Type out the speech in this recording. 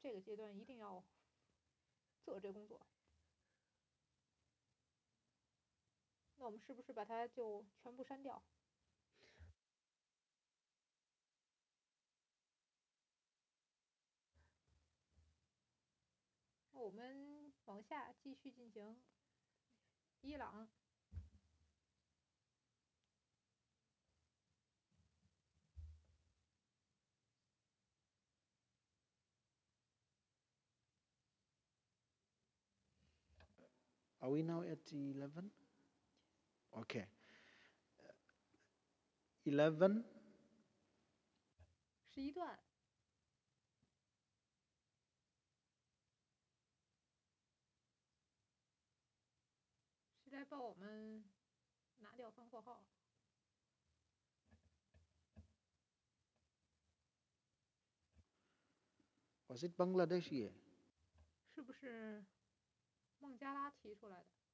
这个阶段一定要做这工作。那我们是不是把它就全部删掉？那我们往下继续进行伊朗。 Are we now at 11? Okay. 11. 11段。谁来帮我们拿掉分括号 ？Was it Bangladeshi? 是不是孟加拉提出来的？